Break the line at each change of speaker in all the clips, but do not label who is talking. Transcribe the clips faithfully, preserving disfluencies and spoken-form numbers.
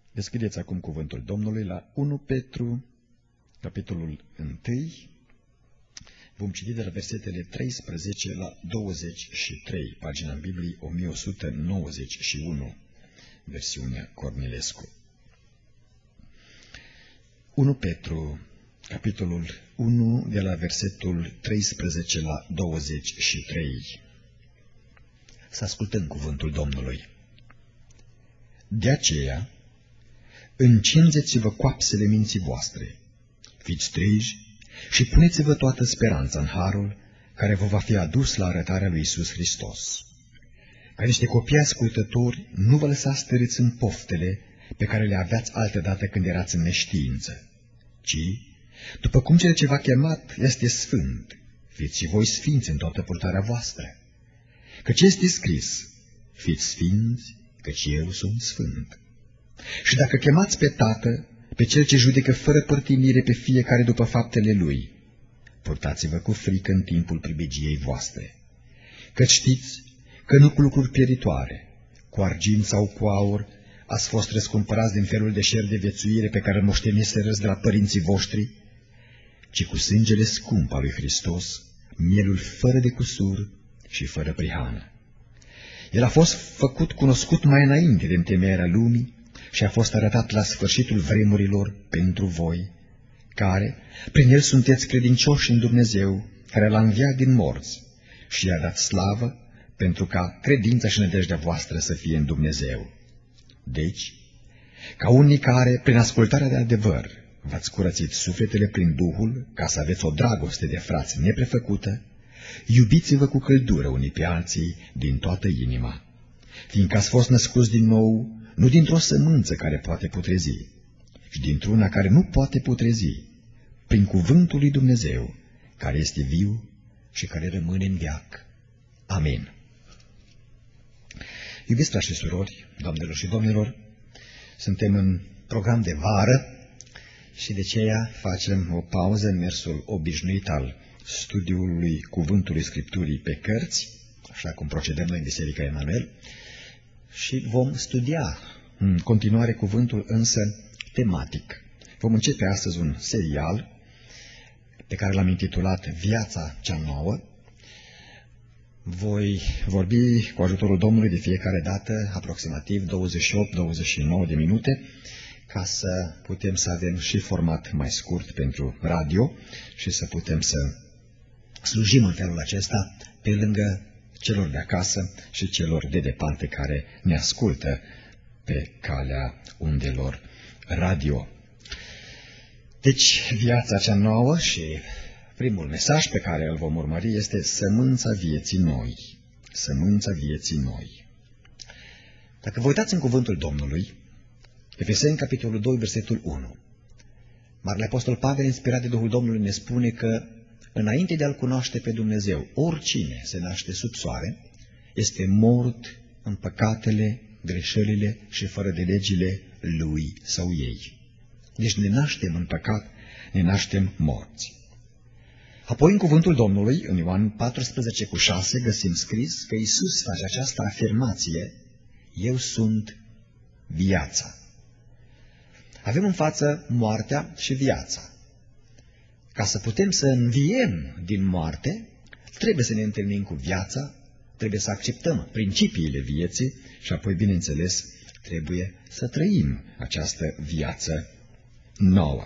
Deschideți acum cuvântul Domnului la unu Petru, capitolul unu. Vom citi de la versetele treisprezece la douăzeci și trei, pagina Bibliei o mie o sută nouăzeci și unu, versiunea Cornilescu. unu Petru, capitolul unu, de la versetul treisprezece la douăzeci și trei. Să ascultăm cuvântul Domnului. De aceea, încingeți-vă coapsele minții voastre, fiți treji și puneți-vă toată speranța în harul care vă va fi adus la arătarea lui Iisus Hristos. Ca niște copii ascultători, nu vă lăsați târâți în poftele pe care le aveați altădată când erați în neștiință, ci, după cum cel ce v-a chemat este sfânt, fiți și voi sfinți în toată purtarea voastră. Căci este scris, fiți sfinți, căci eu sunt sfânt. Și dacă chemați pe Tată, pe Cel ce judecă fără părtinire pe fiecare după faptele Lui, purtați-vă cu frică în timpul pribegiei voastre. Căci știți că nu cu lucruri pieritoare, cu argint sau cu aur, ați fost răscumpărați din felul de șer de viețuire pe care îl moșteniserăți de la părinții voștri, ci cu sângele scump al lui Hristos, mielul fără de cusur și fără prihană. El a fost făcut cunoscut mai înainte de întemeierea lumii și a fost arătat la sfârșitul vremurilor pentru voi, care, prin el sunteți credincioși în Dumnezeu, care l-a înviat din morți și i-a dat slavă, pentru ca credința și nădejdea voastră să fie în Dumnezeu. Deci, ca unii care, prin ascultarea de adevăr, v-ați curățit sufletele prin Duhul, ca să aveți o dragoste de frați neprefăcută, iubiți-vă cu căldură unii pe alții din toată inima, fiindcă ați fost născuți din nou, nu dintr-o sămânță care poate putrezi, ci dintr-una care nu poate putrezi, prin cuvântul lui Dumnezeu, care este viu și care rămâne în veac. Amin. Iubiți frați și surori, doamnelor și domnilor, suntem în program de vară și de aceea facem o pauză în mersul obișnuit al studiului Cuvântului Scripturii pe cărți, așa cum procedăm noi în Biserica Emanuel, și vom studia în continuare cuvântul, însă tematic. Vom începe astăzi un serial pe care l-am intitulat Viața cea nouă. Voi vorbi cu ajutorul Domnului de fiecare dată aproximativ douăzeci și opt douăzeci și nouă de minute, ca să putem să avem și format mai scurt pentru radio și să putem să slujim în felul acesta pe lângă celor de acasă și celor de departe care ne ascultă pe calea undelor radio. Deci, viața cea nouă și primul mesaj pe care îl vom urmări este sămânța vieții noi. Sămânța vieții noi. Dacă vă uitați în cuvântul Domnului, Efeseni, capitolul doi, versetul unu, Marele Apostol Pavel, inspirat de Duhul Domnului, ne spune că înainte de a-L cunoaște pe Dumnezeu, oricine se naște sub soare este mort în păcatele, greșelile și fără de legile lui sau ei. Deci ne naștem în păcat, ne naștem morți. Apoi în cuvântul Domnului, în Ioan paisprezece cu șase, găsim scris că Iisus face această afirmație: eu sunt viața. Avem în față moartea și viața. Ca să putem să înviem din moarte, trebuie să ne întâlnim cu viața, trebuie să acceptăm principiile vieții și apoi, bineînțeles, trebuie să trăim această viață nouă.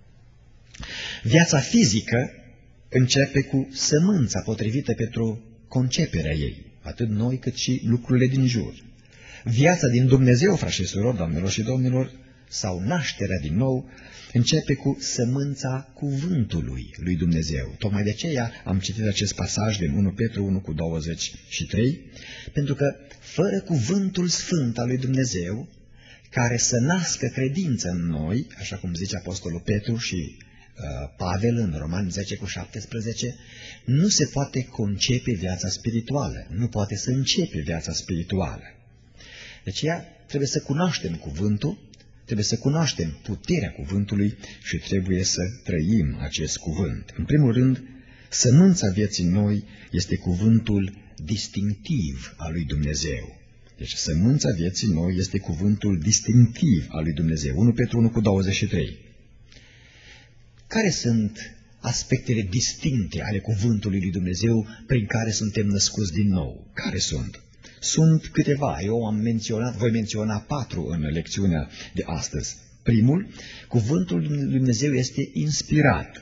Viața fizică începe cu sămânța potrivită pentru conceperea ei, atât noi cât și lucrurile din jur. Viața din Dumnezeu, frați și surori, doamnelor și domnilor, sau nașterea din nou, începe cu sămânța cuvântului lui Dumnezeu. Tocmai de aceea am citit acest pasaj din unu Petru unu cu douăzeci și trei, pentru că fără cuvântul sfânt al lui Dumnezeu, care să nască credință în noi, așa cum zice Apostolul Petru și uh, Pavel în Romani zece cu șaptesprezece, nu se poate concepe viața spirituală, nu poate să începe viața spirituală. De aceea trebuie să cunoaștem cuvântul, trebuie să cunoaștem puterea cuvântului și trebuie să trăim acest cuvânt. În primul rând, sămânța vieții noi este cuvântul distinctiv al lui Dumnezeu. Deci sămânța vieții noi este cuvântul distinctiv al lui Dumnezeu. unu Petru unu cu douăzeci și trei. Care sunt aspectele distincte ale cuvântului lui Dumnezeu prin care suntem născuți din nou? Care sunt? Sunt câteva. Eu am menționat, voi menționa patru în lecțiunea de astăzi. Primul, cuvântul lui Dumnezeu este inspirat.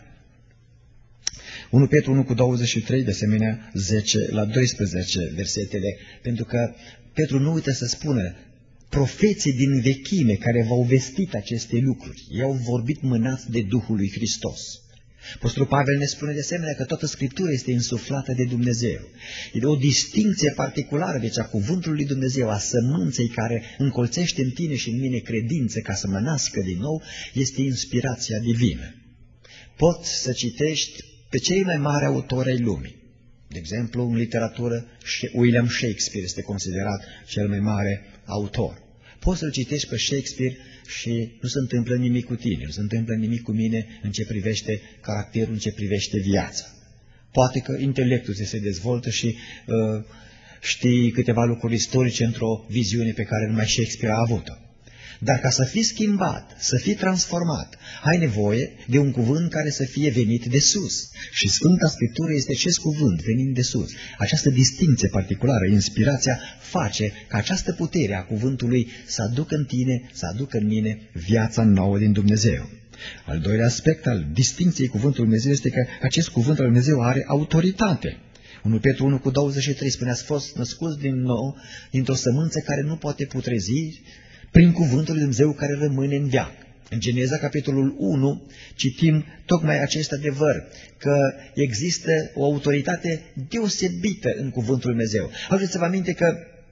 unu Petru unu cu douăzeci și trei, de asemenea zece la doisprezece versetele, pentru că Petru nu uită să spună, profeții din vechime care v-au vestit aceste lucruri, ei au vorbit mânați de Duhul lui Hristos. Apostolul Pavel ne spune de asemenea că toată Scriptura este insuflată de Dumnezeu. E o distincție particulară, deci a cuvântului lui Dumnezeu, a sămânței care încolțește în tine și în mine credință ca să mă nască din nou, este inspirația divină. Poți să citești pe cei mai mari autori ai lumii. De exemplu, în literatură, William Shakespeare este considerat cel mai mare autor. Poți să-l citești pe Shakespeare și nu se întâmplă nimic cu tine, nu se întâmplă nimic cu mine în ce privește caracterul, în ce privește viața. Poate că intelectul ți se dezvoltă și uh, știi câteva lucruri istorice într-o viziune pe care numai Shakespeare a avut-o. Dar ca să fii schimbat, să fii transformat, ai nevoie de un cuvânt care să fie venit de sus. Și Sfânta Scriptură este acest cuvânt venind de sus. Această distinție particulară, inspirația, face ca această putere a cuvântului să aducă în tine, să aducă în mine viața nouă din Dumnezeu. Al doilea aspect al distinției cuvântului Dumnezeu este că acest cuvânt al Dumnezeu are autoritate. unu Petru unu cu douăzeci și trei spune, ați fost născuți din nou dintr-o sămânță care nu poate putrezi, prin cuvântul lui Dumnezeu care rămâne în veac. În Geneza, capitolul unu, citim tocmai acest adevăr, că există o autoritate deosebită în cuvântul lui Dumnezeu. Haideți să vă aminte că,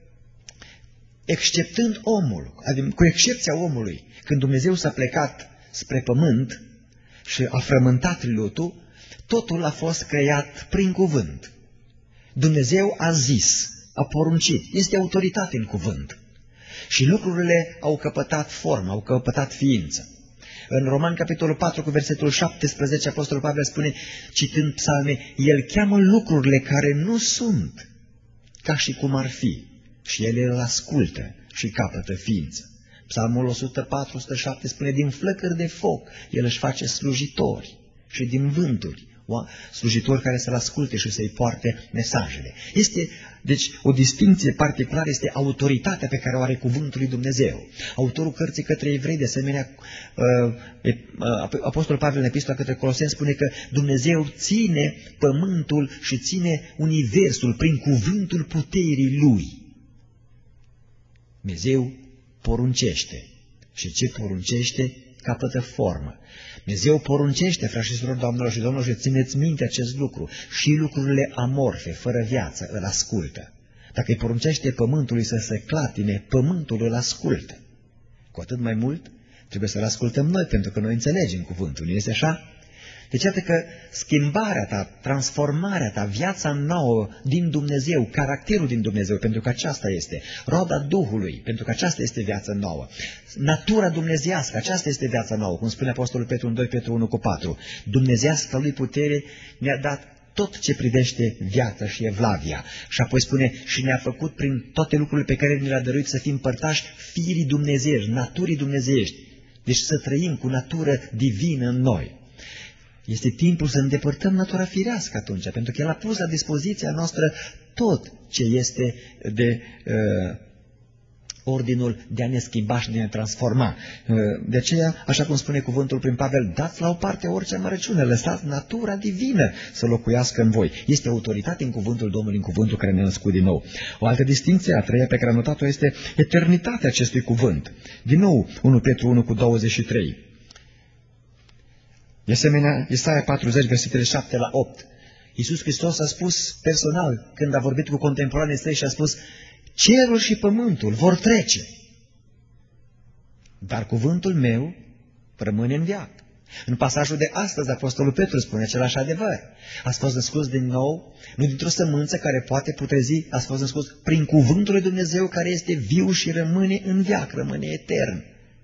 exceptând omul, adică cu excepția omului, când Dumnezeu s-a plecat spre pământ și a frământat lutul, totul a fost creat prin cuvânt. Dumnezeu a zis, a poruncit, este autoritate în cuvânt. Și lucrurile au căpătat formă, au căpătat ființă. În Roman, capitolul patru, cu versetul șaptesprezece, Apostolul Pavel spune, citând psalme, El cheamă lucrurile care nu sunt, ca și cum ar fi, și El îl ascultă și capătă ființă. Psalmul o sută patru, o sută șapte spune, din flăcări de foc El își face slujitori și din vânturi, slujitori care să-L asculte și să-i poarte mesajele. Este, deci, o distinție particulară este autoritatea pe care o are cuvântul lui Dumnezeu. Autorul cărții către evrei, de asemenea, Apostolul Pavel în epistola către Coloseni spune că Dumnezeu ține pământul și ține universul prin cuvântul puterii Lui. Dumnezeu poruncește și ce poruncește capătă formă. Dumnezeu poruncește, frați și surori, doamnelor și domnilor, și țineți minte acest lucru. Și lucrurile amorfe, fără viață, îl ascultă. Dacă îi poruncește pământului să se clatine, pământul îl ascultă. Cu atât mai mult trebuie să-l ascultăm noi, pentru că noi înțelegem cuvântul. Nu este așa? Deci iată că schimbarea ta, transformarea ta, viața nouă din Dumnezeu, caracterul din Dumnezeu, pentru că aceasta este, roada Duhului, pentru că aceasta este viața nouă, natura dumnezeiască, aceasta este viața nouă, cum spune Apostolul Petru în doi Petru unu cu patru, dumnezeiască lui putere ne-a dat tot ce privește viața și evlavia. Și apoi spune, și ne-a făcut prin toate lucrurile pe care ne le-a dăruit să fim părtași firii dumnezeiești, naturii dumnezeiești, deci să trăim cu natură divină în noi. Este timpul să îndepărtăm natura firească atunci, pentru că El a pus la dispoziția noastră tot ce este de uh, ordinul de a ne schimba și de a ne transforma. Uh, de aceea, așa cum spune cuvântul prin Pavel, dați la o parte orice amărăciune, lăsați natura divină să locuiască în voi. Este autoritate în cuvântul Domnului, în cuvântul care ne-a născut din nou. O altă distinție, a treia pe care am notat-o, este eternitatea acestui cuvânt. Din nou, unu Petru unu cu douăzeci și trei. De asemenea, Isaia patruzeci, versetele șapte la opt. Iisus Hristos a spus personal, când a vorbit cu contemporanii săi și a spus, cerul și pământul vor trece, dar cuvântul meu rămâne în veac. În pasajul de astăzi, Apostolul Petru spune același adevăr. Ați fost născuți din nou, nu dintr-o sămânță care poate putrezi, ați fost născuți prin cuvântul lui Dumnezeu care este viu și rămâne în veac, rămâne etern.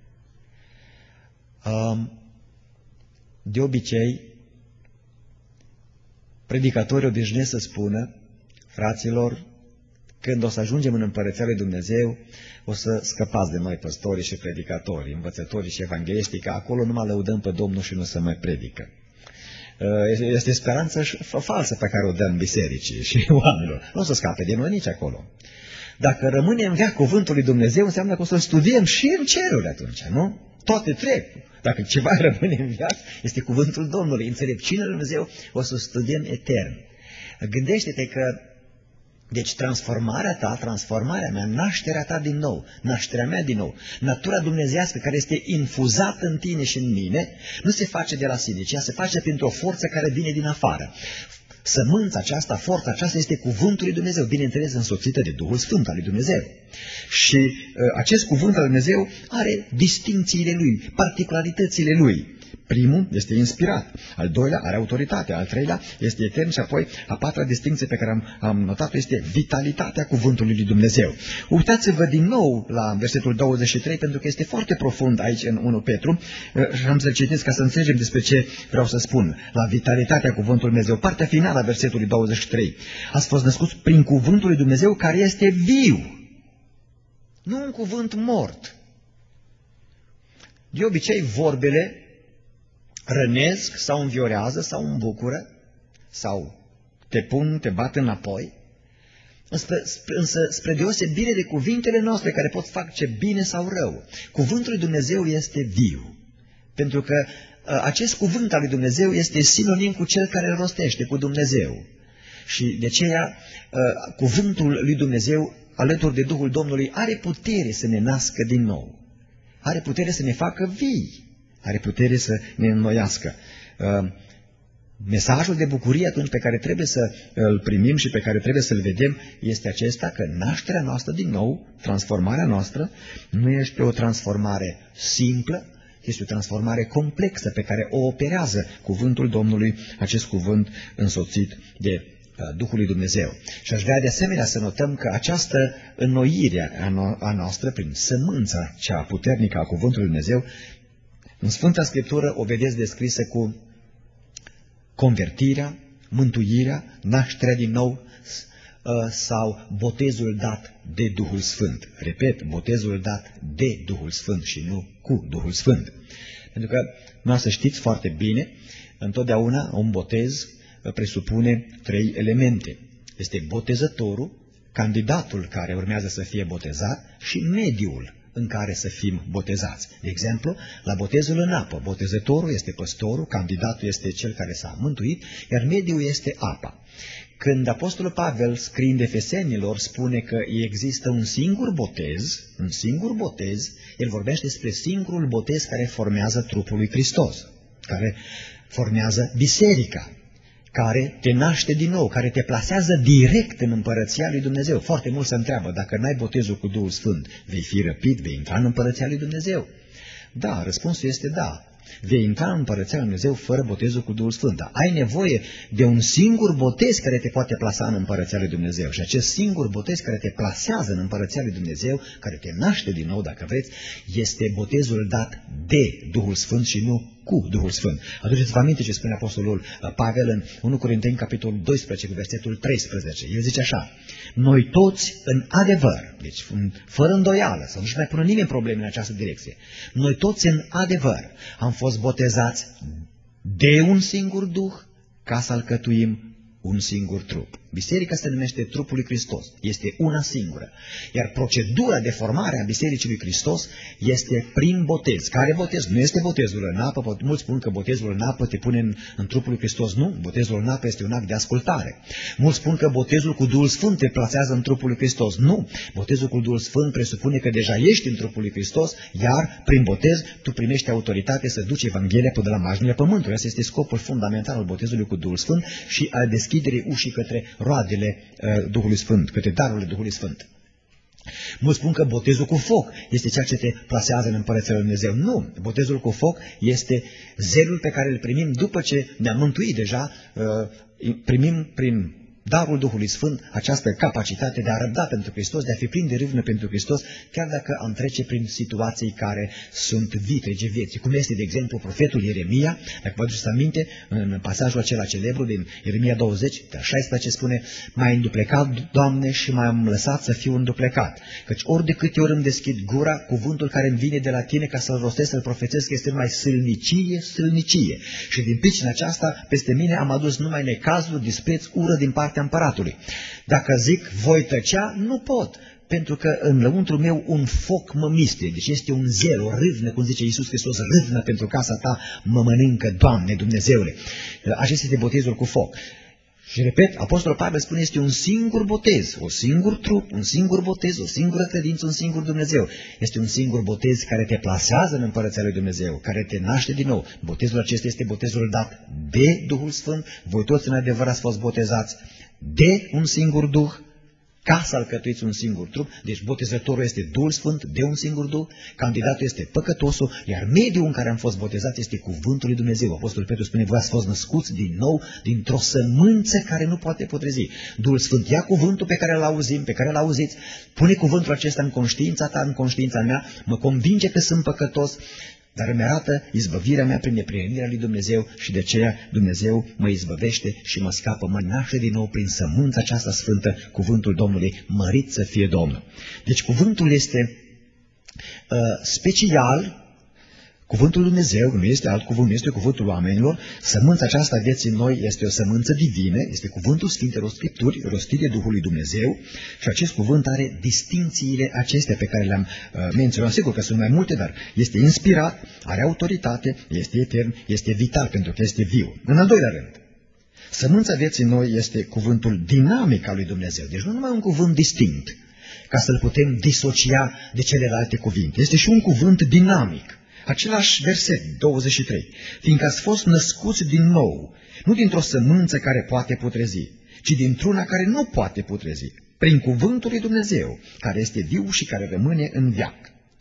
Um, De obicei, predicatorii obișnuiesc să spună, fraților, Când o să ajungem în Împărăția lui Dumnezeu, o să scăpați de noi păstorii și predicatorii, învățătorii și evangeliștii, că acolo numai lăudăm pe Domnul și nu se mai predică. Este speranță falsă pe care o dăm bisericii și oamenilor. Nu o să scape de noi nici acolo. Dacă rămâne în veac cuvântul lui Dumnezeu, înseamnă că o să-l studiem și în ceruri atunci, nu? Toate trec. Dacă ceva rămâne în viață, este cuvântul Domnului. Înțelepciunea lui Dumnezeu o să o studiem etern. Gândește-te că, deci transformarea ta, transformarea mea, nașterea ta din nou, nașterea mea din nou, natura dumnezeiască care este infuzată în tine și în mine, nu se face de la sine, ci ea se face printr-o forță care vine din afară. Sămânța aceasta, forța aceasta este cuvântul lui Dumnezeu, bineînțeles însoțită de Duhul Sfânt al lui Dumnezeu. Și uh, acest cuvânt al lui Dumnezeu are distincțiile lui, particularitățile lui. Primul este inspirat, al doilea are autoritate, al treilea este etern și apoi a patra distinție pe care am, am notat-o este vitalitatea cuvântului lui Dumnezeu. Uitați-vă din nou la versetul douăzeci și trei pentru că este foarte profund aici în unu Petru și am să-l citiți ca să înțelegem despre ce vreau să spun. La vitalitatea cuvântului Dumnezeu, partea finală a versetului douăzeci și trei. Ați fost născuți prin cuvântul lui Dumnezeu care este viu, nu un cuvânt mort. De obicei vorbele rănesc sau înviorează sau îmbucură sau te pun, te bat înapoi, însă spre deosebire de cuvintele noastre care pot face bine sau rău, cuvântul lui Dumnezeu este viu, pentru că acest cuvânt al lui Dumnezeu este sinonim cu cel care îl rostește, cu Dumnezeu. Și de aceea cuvântul lui Dumnezeu alături de Duhul Domnului are putere să ne nască din nou, are putere să ne facă vii, are putere să ne înnoiască. Mesajul de bucurie atunci pe care trebuie să îl primim și pe care trebuie să-l vedem este acesta, că nașterea noastră din nou, transformarea noastră, nu este o transformare simplă, este o transformare complexă pe care o operează cuvântul Domnului, acest cuvânt însoțit de Duhul lui Dumnezeu. Și aș vrea de asemenea să notăm că această înnoire a noastră, prin sămânța cea puternică a cuvântului Dumnezeu, în Sfânta Scriptură o vedeți descrisă cu convertirea, mântuirea, nașterea din nou sau botezul dat de Duhul Sfânt. Repet, botezul dat de Duhul Sfânt și nu cu Duhul Sfânt. Pentru că, nu să știți foarte bine, întotdeauna un botez presupune trei elemente. Este botezătorul, candidatul care urmează să fie botezat și mediul în care să fim botezați. De exemplu, la botezul în apă, botezătorul este păstorul, candidatul este cel care s-a mântuit, iar mediul este apa. Când Apostolul Pavel, scriind Efesenilor, spune că există un singur botez, un singur botez, el vorbește despre singurul botez care formează trupul lui Hristos, care formează biserica, care te naște din nou, care te plasează direct în Împărăția lui Dumnezeu. Foarte mult se întreabă, dacă n-ai botezul cu Duhul Sfânt, vei fi răpit, vei intra în Împărăția lui Dumnezeu? Da, răspunsul este da. Vei intra în Împărăția lui Dumnezeu fără botezul cu Duhul Sfânt. Dar ai nevoie de un singur botez care te poate plasa în Împărăția lui Dumnezeu. Și acest singur botez care te plasează în Împărăția lui Dumnezeu, care te naște din nou, dacă vreți, este botezul dat de Duhul Sfânt și nu cu Duhul Sfânt. Aduceți-vă aminte ce spune Apostolul Pavel în unu Corinteni, capitolul doisprezece, cu versetul treisprezece. El zice așa: noi toți în adevăr, deci fără îndoială, să nu-și mai pună nimeni probleme în această direcție, noi toți în adevăr am fost botezați de un singur Duh ca să alcătuim un singur trup. Biserica se numește trupul lui Hristos. Este una singură. Iar procedura de formare a Bisericii lui Hristos este prin botez. Care botez? Nu este botezul în apă. Mulți spun că botezul în apă te pune în, în trupul lui Hristos. Nu. Botezul în apă este un act de ascultare. Mulți spun că botezul cu Duhul Sfânt te plasează în trupul lui Hristos. Nu. Botezul cu Duhul Sfânt presupune că deja ești în trupul lui Hristos, iar prin botez tu primești autoritate să duci Evanghelia până la marginile pământului. Asta este scopul fundamental al botezului cu Duhul Sfânt și al deschiderii ușii către roadele uh, Duhului Sfânt, către darurile Duhului Sfânt. Mulți spun că botezul cu foc este ceea ce te plasează în Împărăția lui Dumnezeu. Nu, botezul cu foc este zelul pe care îl primim după ce ne-am mântuit deja, uh, primim prin darul Duhului Sfânt, această capacitate de a răbda pentru Hristos, de a fi plin de râvnă pentru Hristos, chiar dacă am trece prin situații care sunt vitrege vieții. Cum este, de exemplu, profetul Ieremia, dacă vă aduceți aminte, în pasajul acela celebru din Ieremia douăzeci, de șaisprezece, spune: m-ai înduplecat, Doamne, și m-am lăsat să fiu înduplecat. Căci ori de câte ori îmi deschid gura, cuvântul care îmi vine de la tine ca să-l rostesc, să-l profețesc, este numai sâlnicie, sâlnicie. Și din pricina aceasta, peste mine am adus numai necazuri, dispreț, ură din partea împăratului. Dacă zic, voi tăcea, nu pot, pentru că în lăuntrul meu un foc mă mistuie. Deci este un zel, o râvnă, cum zice Iisus Hristos, râvnă pentru casa ta mă mănâncă, Doamne, Dumnezeule. Acesta este botezul cu foc. Și repet, Apostolul Pavel spune, este un singur botez, un singur trup, un singur botez, o singură credință, un singur Dumnezeu. Este un singur botez care te plasează în Împărăția lui Dumnezeu, care te naște din nou. Botezul acesta este botezul dat de Duhul Sfânt. Voi toți în adevăr ați fost botezați de un singur Duh, ca să alcătuiți un singur trup. Deci botezătorul este Duhul Sfânt, de un singur Duh, candidatul este păcătosul, iar mediul în care am fost botezați este cuvântul lui Dumnezeu. Apostolul Petru spune, voi ați fost născuți din nou dintr-o sămânță care nu poate putrezi. Duhul Sfânt ia cuvântul pe care îl auzim, pe care îl auziți, pune cuvântul acesta în conștiința ta, în conștiința mea, mă convinge că sunt păcătos, dar îmi arată izbăvirea mea prin neprienirea lui Dumnezeu și de aceea Dumnezeu mă izbăvește și mă scapă, mă naște din nou prin sămânța aceasta sfântă, cuvântul Domnului, mărit să fie Domnul. Deci cuvântul este uh, special, cuvântul lui Dumnezeu, nu este alt cuvânt, nu este cuvântul oamenilor. Sămânța aceasta vieții în noi este o sămânță divină, este cuvântul Sfintelor Scripturi, rostit de Duhul lui Dumnezeu, și acest cuvânt are distințiile acestea pe care le-am uh, menționat. Sigur că sunt mai multe, dar este inspirat, are autoritate, este etern, este vital pentru că este viu. În al doilea rând, sămânța vieții în noi este cuvântul dinamic al lui Dumnezeu, deci nu numai un cuvânt distinct, ca să-l putem disocia de celelalte cuvinte. Este și un cuvânt dinamic. Același verset, douăzeci și trei. Fiindcă ați fost născuți din nou, nu dintr-o sămânță care poate putrezi, ci dintr-una care nu poate putrezi, prin cuvântul lui Dumnezeu, care este viu și care rămâne în veac.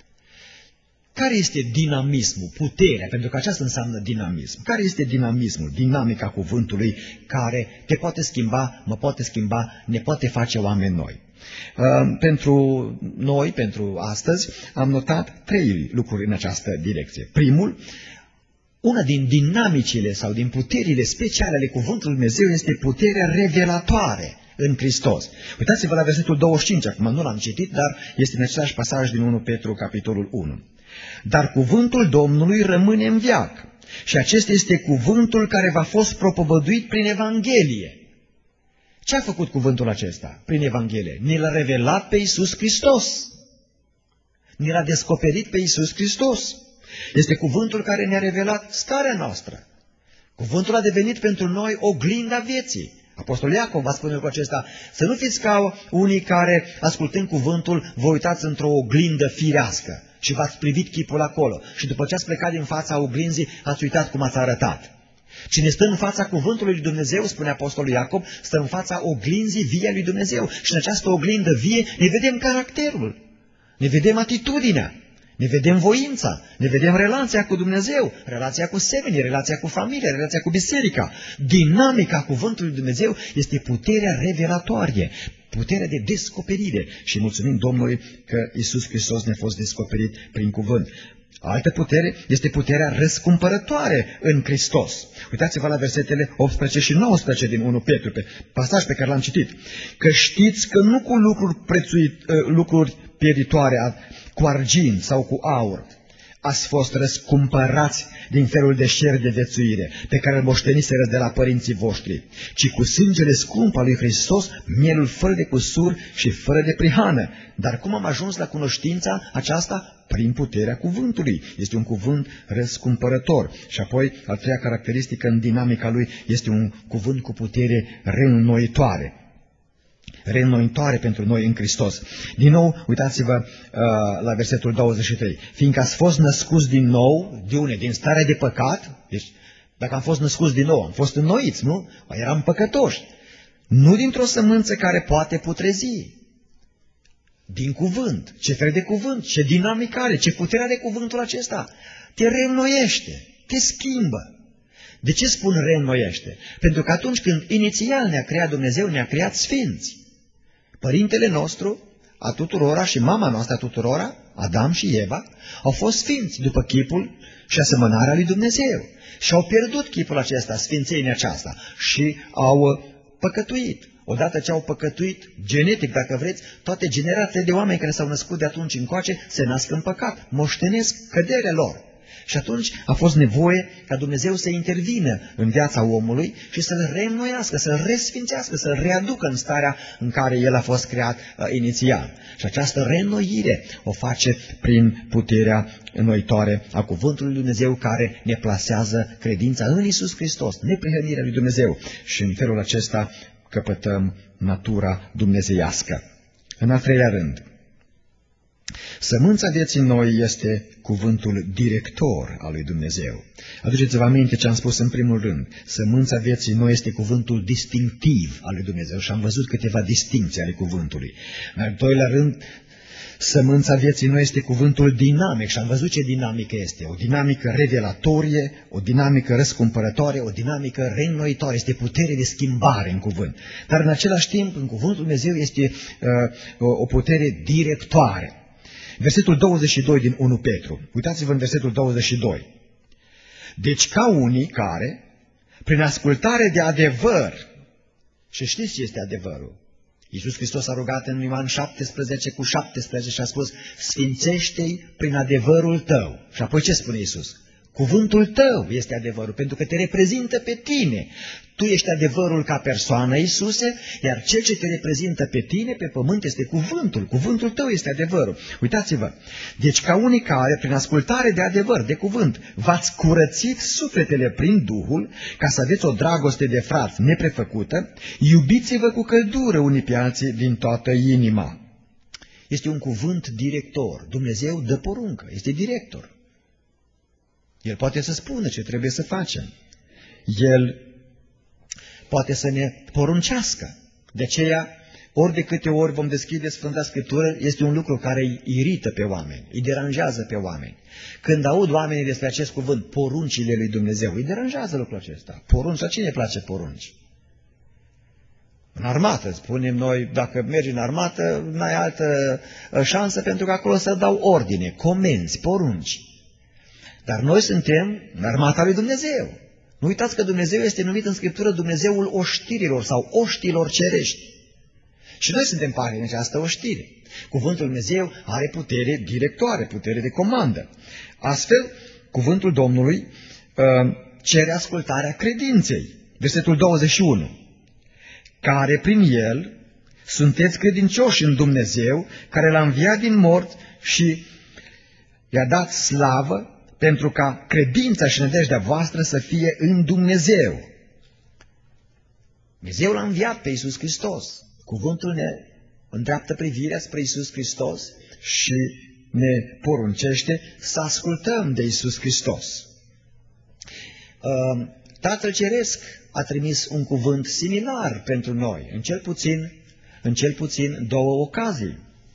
Care este dinamismul, puterea? Pentru că aceasta înseamnă dinamism. Care este dinamismul, dinamica cuvântului care te poate schimba, mă poate schimba, ne poate face oameni noi? Uh, pentru noi, pentru astăzi, am notat trei lucruri în această direcție. Primul, una din dinamicile sau din puterile speciale ale cuvântului Dumnezeu este puterea revelatoare în Hristos. Uitați-vă la versetul douăzeci și cinci, acum nu l-am citit, dar este în același pasaj din unu Petru, capitolul unu. Dar cuvântul Domnului rămâne în veac și acesta este cuvântul care v-a fost propovăduit prin Evanghelie. Ce a făcut cuvântul acesta prin Evanghelie? Ne l-a revelat pe Iisus Hristos. Ne l-a descoperit pe Iisus Hristos. Este cuvântul care ne-a revelat starea noastră. Cuvântul a devenit pentru noi oglinda vieții. Apostolul Iacov va spune lucrul acesta, să nu fiți ca unii care, ascultând cuvântul, vă uitați într-o oglindă firească și v-ați privit chipul acolo și după ce ați plecat din fața oglinzii, ați uitat cum ați arătat. Cine stă în fața cuvântului lui Dumnezeu, spune Apostolul Iacov, stă în fața oglinzii vie a lui Dumnezeu. Și în această oglindă vie ne vedem caracterul, ne vedem atitudinea, ne vedem voința, ne vedem relația cu Dumnezeu, relația cu semenii, relația cu familia, relația cu biserica. Dinamica cuvântului lui Dumnezeu este puterea revelatorie, puterea de descoperire. Și mulțumim Domnului că Iisus Hristos ne-a fost descoperit prin cuvânt. Altă putere este puterea răscumpărătoare în Hristos. Uitați-vă la versetele optsprezece și nouăsprezece din unu Petru, pe pasaj pe care l-am citit. Că știți că nu cu lucruri, prețuit, lucruri pieritoare, cu argint sau cu aur, ați fost răscumpărați din felul de șer de viețuire, pe care îl moșteniseră de la părinții voștri, ci cu sângele scump al lui Hristos, mielul fără de cusur și fără de prihană. Dar cum am ajuns la cunoștința aceasta? Prin puterea cuvântului. Este un cuvânt răscumpărător. Și apoi, a treia caracteristică în dinamica lui, este un cuvânt cu putere reînnoitoare. Reînnoitoare pentru noi în Hristos. Din nou, uitați-vă uh, la versetul douăzeci și trei. Fiindcă ați fost născuți din nou, de une? Din starea de păcat. Deci, dacă am fost născuți din nou, am fost înnoiți, nu? Eram păcătoși. Nu dintr-o sămânță care poate putrezi. Din cuvânt. Ce fel de cuvânt? Ce dinamică are? Ce putere are cuvântul acesta? Te reînnoiește, te schimbă. De ce spun reînnoiește? Pentru că atunci când inițial ne-a creat Dumnezeu, ne-a creat sfinți. Părintele nostru, a tuturora și mama noastră a tuturora, Adam și Eva, au fost sfinți după chipul și asemănarea lui Dumnezeu. Și au pierdut chipul acesta, sfințenia aceasta, și au păcătuit. Odată ce au păcătuit, genetic, dacă vreți, toate generațiile de oameni care s-au născut de atunci încoace se nasc în păcat, moștenesc căderea lor. Și atunci a fost nevoie ca Dumnezeu să intervină în viața omului și să-l reînnoiască, să-l resfințească, să-l readucă în starea în care el a fost creat uh, inițial. Și această reînnoire o face prin puterea înnoitoare a cuvântului lui Dumnezeu, care ne plasează credința în Iisus Hristos, neprihănirea lui Dumnezeu. Și în felul acesta căpătăm natura dumnezeiască. În al treilea rând, sămânța vieții noi este cuvântul director al lui Dumnezeu. Aduceți-vă aminte ce am spus în primul rând. Sămânța vieții noi este cuvântul distinctiv al lui Dumnezeu și am văzut câteva distincții ale cuvântului. În al doilea rând, sămânța vieții noi este cuvântul dinamic și am văzut ce dinamică este. O dinamică revelatorie, o dinamică răscumpărătoare, o dinamică reînnoitoare. Este putere de schimbare în cuvânt. Dar în același timp, în cuvântul Dumnezeu este uh, o putere directoare. Versetul douăzeci și doi din unu Petru. Uitați-vă în versetul douăzeci și doi. Deci ca unii care, prin ascultare de adevăr, și știți ce este adevărul? Iisus Hristos a rugat în Ioan șaptesprezece cu șaptesprezece și a spus: sfințește-i prin adevărul tău. Și apoi ce spune Iisus? Cuvântul tău este adevărul, pentru că te reprezintă pe tine. Tu ești adevărul ca persoană, Iisuse, iar cel ce te reprezintă pe tine, pe pământ, este cuvântul. Cuvântul tău este adevărul. Uitați-vă. Deci ca unii care, prin ascultare de adevăr, de cuvânt, v-ați curățit sufletele prin Duhul, ca să aveți o dragoste de frați neprefăcută, iubiți-vă cu căldură unii pe alții din toată inima. Este un cuvânt director. Dumnezeu dă poruncă, este director. El poate să spună ce trebuie să facem. El poate să ne poruncească. De aceea, ori de câte ori vom deschide Sfânta Scriptură, este un lucru care îi irită pe oameni, îi deranjează pe oameni. Când aud oamenii despre acest cuvânt, poruncile lui Dumnezeu, îi deranjează lucrul acesta. Porunci, la cine place porunci? În armată, spunem noi, dacă mergi în armată, n-ai altă șansă, pentru că acolo să dau ordine, comenzi, porunci. Dar noi suntem în armata lui Dumnezeu. Nu uitați că Dumnezeu este numit în Scriptură Dumnezeul oștirilor sau oștilor cerești. Și noi suntem parte în această oștire. Cuvântul Dumnezeu are putere directoare, putere de comandă. Astfel, cuvântul Domnului uh, cere ascultarea credinței. Versetul douăzeci și unu. Care prin el sunteți credincioși în Dumnezeu, care l-a înviat din morți și i-a dat slavă, pentru ca credința și nădejdea voastră să fie în Dumnezeu. Dumnezeu l-a înviat pe Iisus Hristos. Cuvântul ne îndreaptă privirea spre Iisus Hristos și ne poruncește să ascultăm de Iisus Hristos. Tatăl Ceresc a trimis un cuvânt similar pentru noi, în cel puțin, în cel puțin două ocazii.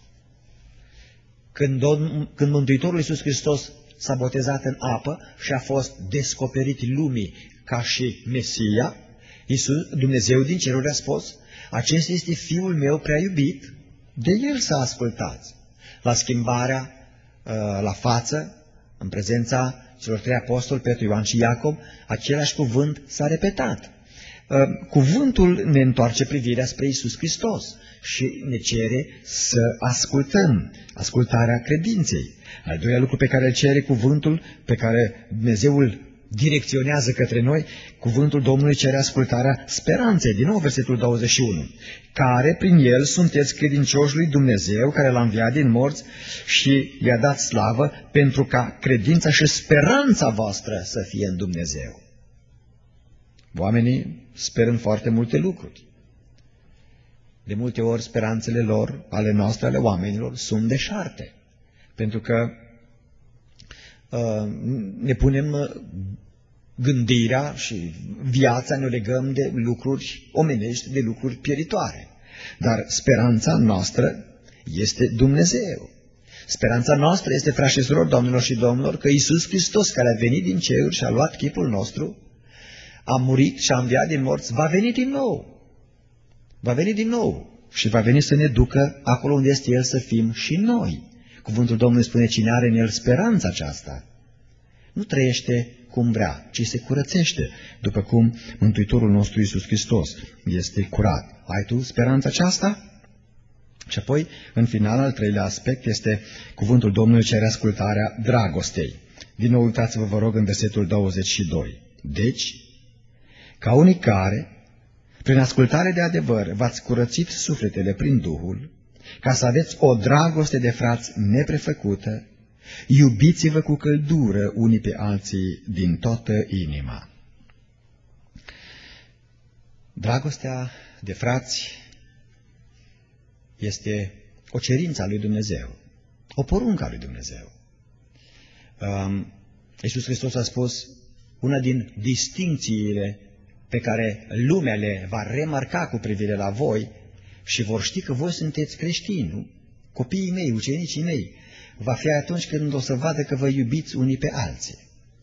Când, când Mântuitorul Iisus Hristos s-a botezat în apă și a fost descoperit lumii ca și Mesia, Iisus, Dumnezeu din ceruri a spus: acesta este Fiul meu prea iubit, de El să ascultați. La schimbarea la față, în prezența celor trei apostoli, Petru, Ioan și Iacob, același cuvânt s-a repetat. Cuvântul ne întoarce privirea spre Iisus Hristos și ne cere să ascultăm, ascultarea credinței. Al doilea lucru pe care îl cere cuvântul, pe care Dumnezeu îl direcționează către noi, cuvântul Domnului cere ascultarea speranței. Din nou versetul douăzeci și unu. Care prin el sunteți credincioși lui Dumnezeu, care l-a înviat din morți și i-a dat slavă, pentru ca credința și speranța voastră să fie în Dumnezeu. Oamenii speră în foarte multe lucruri. De multe ori speranțele lor, ale noastre, ale oamenilor, sunt deșarte. Pentru că uh, ne punem gândirea și viața, ne legăm de lucruri omenești, de lucruri pieritoare. Dar speranța noastră este Dumnezeu. Speranța noastră este, frați și surori, doamnelor și domnilor, că Iisus Hristos, care a venit din ceruri și a luat chipul nostru, a murit și a înviat din morți, va veni din nou. Va veni din nou și va veni să ne ducă acolo unde este El să fim și noi. Cuvântul Domnului spune, cine are în El speranța aceasta, nu trăiește cum vrea, ci se curățește, după cum Mântuitorul nostru Iisus Hristos este curat. Ai tu speranța aceasta? Și apoi, în final, al treilea aspect este cuvântul Domnului cere ascultarea dragostei. Din nou, uitați-vă, vă rog, în versetul douăzeci și doi. Deci, ca unii care, prin ascultare de adevăr, v-ați curățit sufletele prin Duhul, ca să aveți o dragoste de frați neprefăcută, iubiți-vă cu căldură unii pe alții din toată inima. Dragostea de frați este o cerință a lui Dumnezeu, o poruncă a lui Dumnezeu. Um, Iisus Hristos a spus, una din distincțiile pe care lumea le va remarca cu privire la voi și vor ști că voi sunteți creștini, nu? Copiii mei, ucenicii mei, va fi atunci când o să vadă că vă iubiți unii pe alții.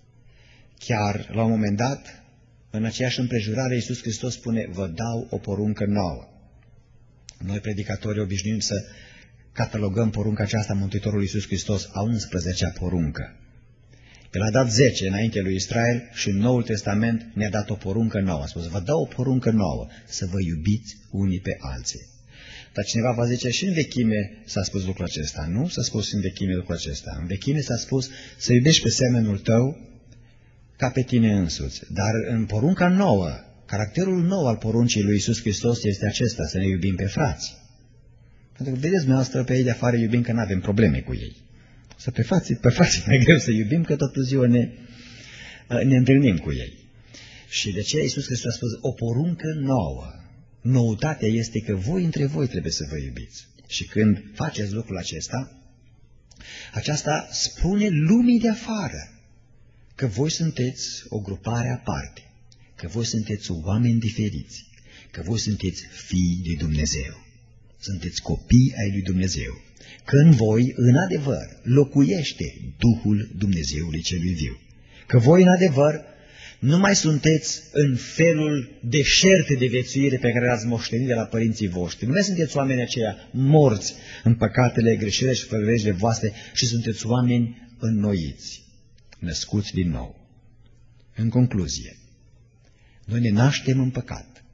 Chiar la un moment dat, în aceeași împrejurare, Iisus Hristos spune, vă dau o poruncă nouă. Noi, predicatorii, obișnuim să catalogăm porunca aceasta Mântuitorului Iisus Hristos a unsprezecea poruncă. El a dat zece înainte lui Israel și în Noul Testament ne-a dat o poruncă nouă. A spus, vă dau o poruncă nouă, să vă iubiți unii pe alții. Dar cineva va zice, și în vechime s-a spus lucrul acesta. Nu s-a spus în vechime lucrul acesta. În vechime s-a spus să iubești pe semenul tău ca pe tine însuți. Dar în porunca nouă, caracterul nou al poruncii lui Iisus Hristos este acesta, să ne iubim pe frați. Pentru că vedeți dumneavoastră pe ei de afară iubim că nu avem probleme cu ei. Să pe frații, pe frații mai greu să iubim, că toată ziua ne, ne întâlnim cu ei. Și de ce Iisus Hristos a spus o poruncă nouă? Noutatea este că voi între voi trebuie să vă iubiți. Și când faceți lucrul acesta, aceasta spune lumii de afară că voi sunteți o grupare aparte, că voi sunteți oameni diferiți, că voi sunteți fii lui Dumnezeu, sunteți copii ai lui Dumnezeu, că în voi, în adevăr, locuiește Duhul Dumnezeului celui viu, că voi, în adevăr, nu mai sunteți în felul deșert de viețuire pe care l-ați moștenit de la părinții voștri. Nu mai sunteți oameni aceia morți în păcatele, greșelile și făgările voastre, și sunteți oameni înnoiți, născuți din nou. În concluzie, noi ne naștem în păcat,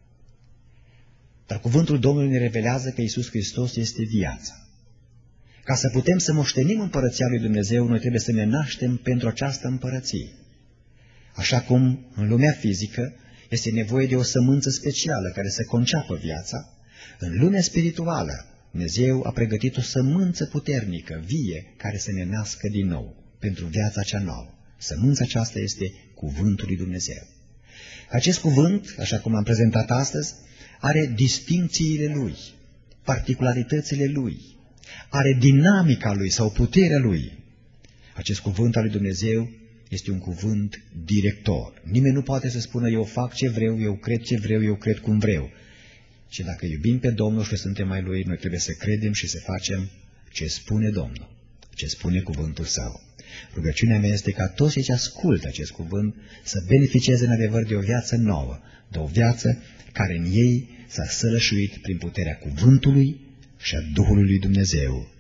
dar cuvântul Domnului ne revelează că Iisus Hristos este viața. Ca să putem să moștenim împărăția lui Dumnezeu, noi trebuie să ne naștem pentru această împărăție. Așa cum în lumea fizică este nevoie de o sămânță specială care să conceapă viața, în lumea spirituală Dumnezeu a pregătit o sămânță puternică, vie, care să ne nască din nou pentru viața cea nouă. Sămânța aceasta este cuvântul lui Dumnezeu. Acest cuvânt, așa cum am prezentat astăzi, are distincțiile lui, particularitățile lui, are dinamica lui sau puterea lui. Acest cuvânt al lui Dumnezeu este un cuvânt director. Nimeni nu poate să spună eu fac ce vreau, eu cred ce vreau, eu cred cum vreau. Și dacă iubim pe Domnul și suntem mai Lui, noi trebuie să credem și să facem ce spune Domnul, ce spune cuvântul Său. Rugăciunea mea este ca toți cei ce ascultă acest cuvânt să beneficieze în adevăr de o viață nouă, de o viață care în ei s-a sălășuit prin puterea cuvântului și a Duhului lui Dumnezeu.